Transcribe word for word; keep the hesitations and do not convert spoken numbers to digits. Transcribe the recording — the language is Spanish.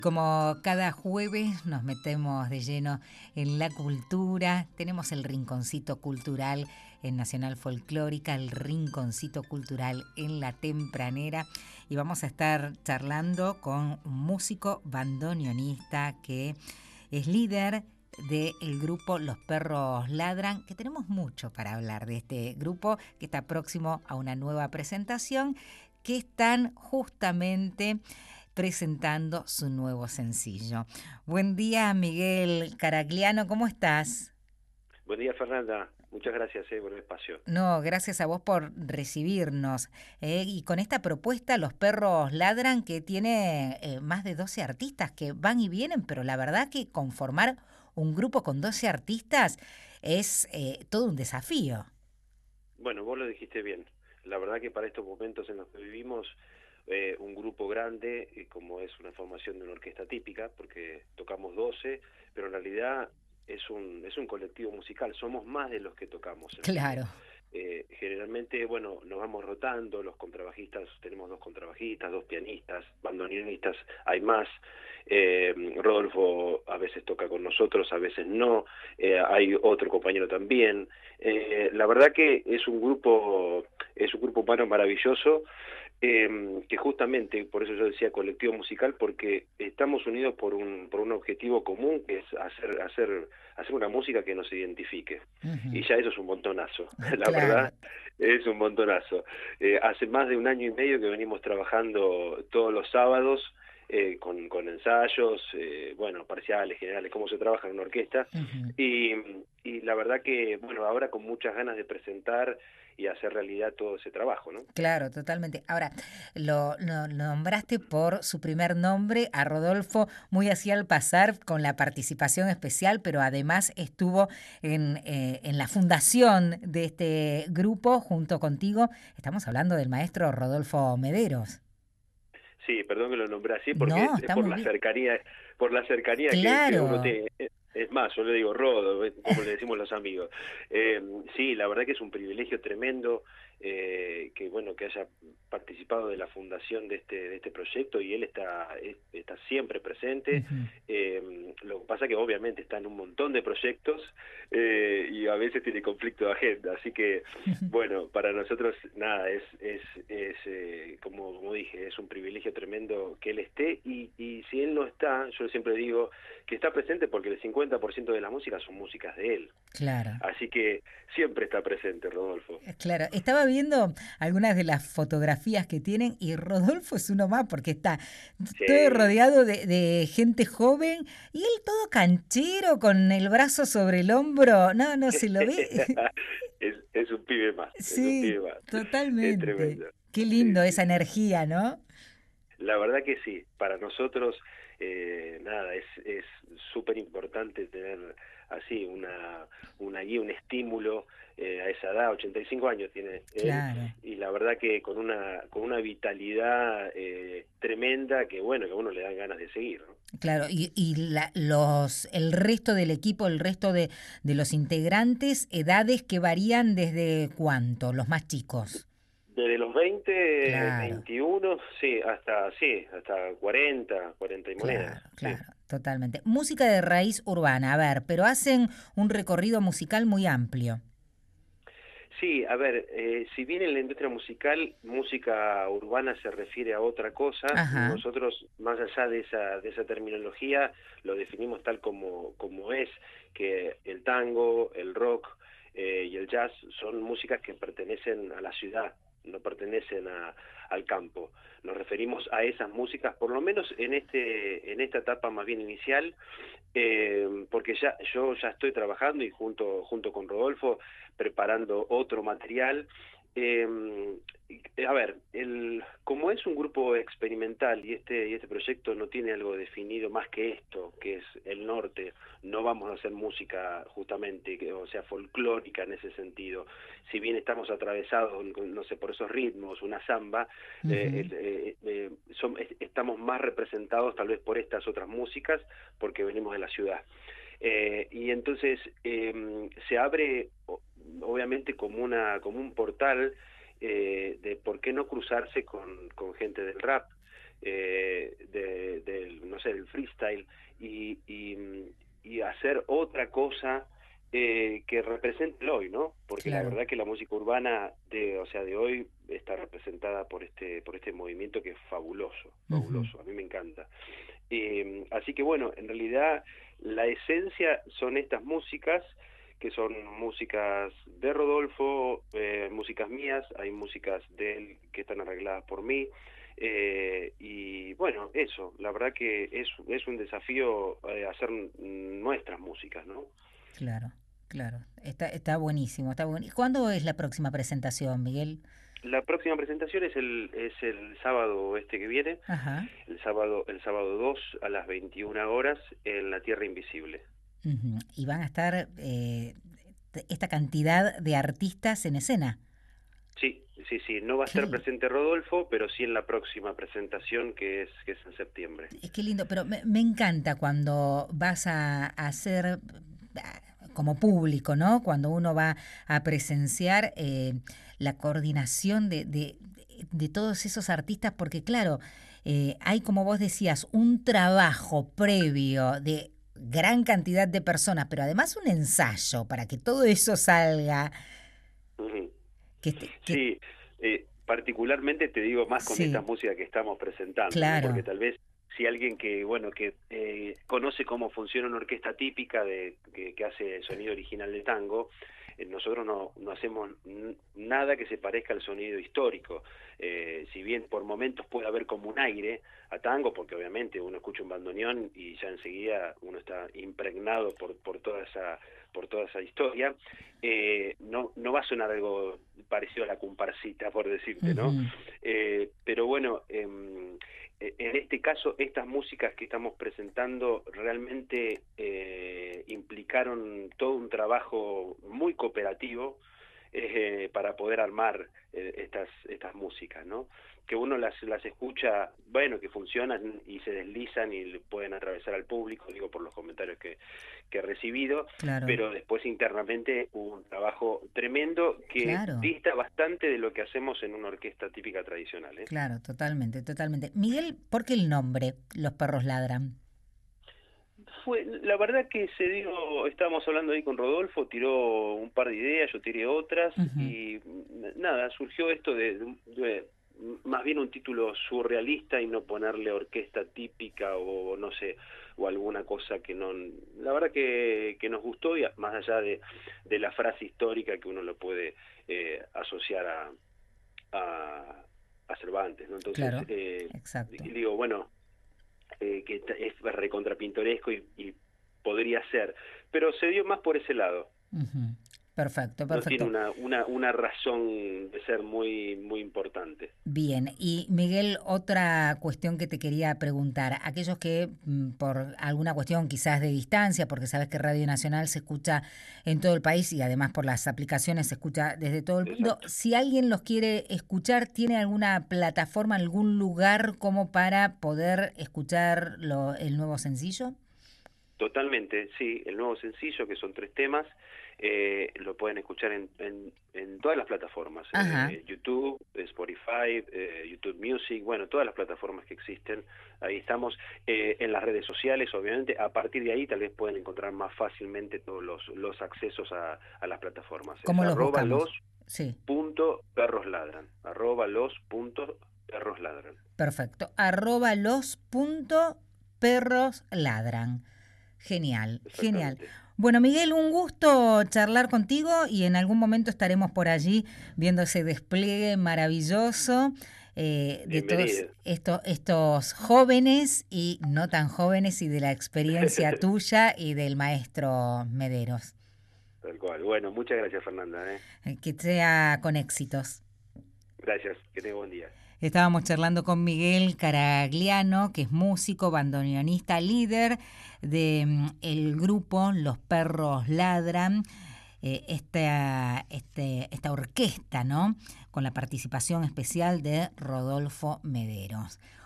Como cada jueves nos metemos de lleno en la cultura, tenemos el Rinconcito Cultural en Nacional Folclórica, el Rinconcito Cultural en La Tempranera, y vamos a estar charlando con un músico bandoneonista que es líder del grupo Los Perros Ladran, que tenemos mucho para hablar de este grupo que está próximo a una nueva presentación, que están justamente presentando su nuevo sencillo. Buen día, Miguel Caragliano, ¿cómo estás? Buen día, Fernanda. Muchas gracias eh, por el espacio. No, gracias a vos por recibirnos. Eh, y con esta propuesta, Los Perros Ladran, que tiene eh, más de doce artistas que van y vienen, pero la verdad que conformar un grupo con doce artistas es eh, todo un desafío. Bueno, vos lo dijiste bien. La verdad que para estos momentos en los que vivimos, eh, un grupo grande, eh, como es una formación de una orquesta típica, porque tocamos doce, pero en realidad es un, es un colectivo musical, somos más de los que tocamos en realidad. Claro. Eh, generalmente, bueno, nos vamos rotando, los contrabajistas, tenemos dos contrabajistas, dos pianistas, bandoneonistas, hay más. Eh, Rodolfo a veces toca con nosotros, a veces no, eh, hay otro compañero también. Eh, la verdad que es un grupo, es un grupo humano maravilloso, eh, que justamente, por eso yo decía colectivo musical, porque estamos unidos por un, por un objetivo común, que es hacer, hacer, hacer una música que nos identifique. Y Uh-huh. ya eso es un montonazo, la Claro. verdad, es un montonazo. Eh, hace más de un año y medio que venimos trabajando todos los sábados, eh, con, con ensayos, eh, bueno, parciales, generales, cómo se trabaja en una orquesta, Uh-huh. y, y la verdad que, bueno, ahora con muchas ganas de presentar y hacer realidad todo ese trabajo, ¿no? Claro, totalmente. Ahora, lo, lo nombraste por su primer nombre, a Rodolfo, muy así al pasar, con la participación especial, pero además estuvo en, eh, en la fundación de este grupo junto contigo. Estamos hablando del maestro Rodolfo Mederos. Sí, perdón que lo nombré así porque es, No, es está por muy la bien. cercanía, por la cercanía que, que uno Claro. tiene. Es más, yo le digo Rodo, ¿ves? Como le decimos los amigos. Eh, sí, la verdad que es un privilegio tremendo, eh, que bueno que haya participado de la fundación de este de este proyecto, y él está es- está siempre presente. Ujú. Eh, lo que pasa que obviamente está en un montón de proyectos, eh, y a veces tiene conflicto de agenda, así que bueno, para nosotros, nada, es, es, es eh, como, como dije, es un privilegio tremendo que él esté, y, y si él no está, yo siempre digo que está presente porque el cincuenta por ciento de las músicas son músicas de él. Claro. Así que siempre está presente, Rodolfo. Claro, estaba viendo algunas de las fotografías que tienen y Rodolfo es uno más porque está todo Sí, rodeado de, de gente joven y él todo canchero con el brazo sobre el hombro. No, no se lo ve. es, es un pibe más, es un Sí, pibe más. Es totalmente. tremendo. Qué Sí, lindo sí, esa sí. energía, ¿no? La verdad que sí, para nosotros, eh, nada, es es súper importante tener así una, una guía, un estímulo, eh, a esa edad. ochenta y cinco años tiene él, Claro, y la verdad que con una con una vitalidad, eh, tremenda, que bueno, que a uno le dan ganas de seguir, ¿no? claro. Y, y la- los, el resto del equipo, el resto de, de los integrantes, edades que varían desde cuánto, los más chicos. Desde los veinte, Claro. veintiuno, sí, hasta sí, hasta cuarenta, cuarenta y monedas, Claro, sí. claro, totalmente. Música de raíz urbana, a ver, pero hacen un recorrido musical muy amplio. Sí, a ver, eh, si bien en la industria musical, música urbana se refiere a otra cosa, Ajá. nosotros, más allá de esa, de esa terminología, lo definimos tal como, como es, que el tango, el rock, eh, y el jazz son músicas que pertenecen a la ciudad, no pertenecen a, al campo. Nos referimos a esas músicas, por lo menos en este, en esta etapa más bien inicial, eh, porque ya yo ya estoy trabajando, y junto junto con Rodolfo preparando otro material. Eh, a ver, el, como es un grupo experimental, y este y este proyecto no tiene algo definido más que esto, que es el norte, no vamos a hacer música justamente, que, o sea, folclórica en ese sentido. Si bien estamos atravesados, no sé, por esos ritmos, una samba, eh, Ujú. eh, eh, son, estamos más representados tal vez por estas otras músicas, porque venimos de la ciudad. Eh, y entonces, eh, se abre obviamente como una como un portal, eh, de por qué no cruzarse con, con gente del rap, eh, de, del, no sé, del freestyle, y, y, y hacer otra cosa eh, que represente el hoy, ¿no? Porque la Claro. verdad que la música urbana de, o sea, de hoy está representada por este, por este movimiento que es fabuloso, Ujú. fabuloso, a mí me encanta. Eh, así que bueno, en realidad la esencia son estas músicas, que son músicas de Rodolfo, eh, músicas mías, hay músicas de él que están arregladas por mí, eh, y bueno, eso, la verdad que es, es un desafío eh, hacer nuestras músicas, ¿no? Claro, claro. Está, está buenísimo, está buenísimo. ¿Cuándo es la próxima presentación, Miguel? La próxima presentación es el, es el sábado este que viene, Ajá. el sábado, el sábado dos a las veintiuna horas en La Tierra Invisible. Ujú. Y van a estar eh, t- esta cantidad de artistas en escena. Sí, sí, sí, no va a estar Qué, presente Rodolfo, pero sí en la próxima presentación que es, que es en septiembre. es que lindo, pero me, me encanta cuando vas a, a hacer ah, como público, ¿no? Cuando uno va a presenciar eh, la coordinación de, de, de todos esos artistas, porque claro, eh, hay, como vos decías, un trabajo previo de gran cantidad de personas, pero además un ensayo para que todo eso salga, Ujú. que, este- que Sí, eh, particularmente te digo más con estas sí, músicas que estamos presentando, ¿no? Porque claro, tal vez si alguien que, bueno, que eh, conoce cómo funciona una orquesta típica de que, que hace el sonido original de tango, eh, nosotros no, no hacemos n- nada que se parezca al sonido histórico. Eh, si bien por momentos puede haber como un aire a tango, porque obviamente uno escucha un bandoneón y ya enseguida uno está impregnado por, por toda esa por toda esa historia, eh, no, no va a sonar algo parecido a la comparsita, por decirte, ¿no? ujú, Eh, pero bueno, eh, en este caso, estas músicas que estamos presentando realmente eh, implicaron todo un trabajo muy cooperativo eh, para poder armar eh, estas estas músicas, ¿no? Que uno las las escucha, bueno, que funcionan y se deslizan y pueden atravesar al público, digo por los comentarios que, que he recibido, claro, pero después internamente hubo un trabajo tremendo que claro. dista bastante de lo que hacemos en una orquesta típica tradicional, ¿eh? Claro, totalmente, totalmente. Miguel, ¿por qué el nombre Los perros ladran? Fue, la verdad que se dio, estábamos hablando ahí con Rodolfo, tiró un par de ideas, yo tiré otras, Ujú. y nada, surgió esto de, de- de más bien un título surrealista y no ponerle orquesta típica o no sé, o alguna cosa que no, la verdad que, que nos gustó, y más allá de, de la frase histórica que uno lo puede eh, asociar a, a, a Cervantes, ¿no? Entonces, Claro, eh, exacto. digo, bueno, eh, que es recontrapintoresco y, y podría ser, pero se dio más por ese lado. Ujú. Perfecto, No tiene perfecto. una, una, una razón de ser muy, muy importante. Bien, y Miguel, otra cuestión que te quería preguntar. Aquellos que mm, por alguna cuestión quizás de distancia, porque sabes que Radio Nacional se escucha en todo el país y además por las aplicaciones se escucha desde todo el mundo, Exacto. si alguien los quiere escuchar, ¿tiene alguna plataforma, algún lugar como para poder escuchar lo- el nuevo sencillo? Totalmente, sí. El nuevo sencillo, que son tres temas, eh, lo pueden escuchar en, en, en todas las plataformas. Ajá. Eh, YouTube, Spotify, eh, YouTube Music, bueno, todas las plataformas que existen. Ahí estamos. Eh, en las redes sociales, obviamente. A partir de ahí tal vez pueden encontrar más fácilmente todos los, los accesos a, a las plataformas. Es ¿Cómo los arroba los buscamos? Sí, punto perros ladran. Arroba los punto perros ladran. perfecto. Arroba los punto perros ladran. Genial, genial. Exactamente. Bueno, Miguel, un gusto charlar contigo y en algún momento estaremos por allí viendo ese despliegue maravilloso eh, de todos Bienvenido. estos, estos jóvenes y no tan jóvenes y de la experiencia tuya y del maestro Mederos. Tal cual. Bueno, muchas gracias, Fernanda, ¿eh? Eh, Que sea con éxitos. Gracias, que tenga buen día. Estábamos charlando con Miguel Caragliano, que es músico, bandoneonista, líder del grupo Los Perros Ladran, eh, esta, este, esta orquesta, ¿no? Con la participación especial de Rodolfo Mederos.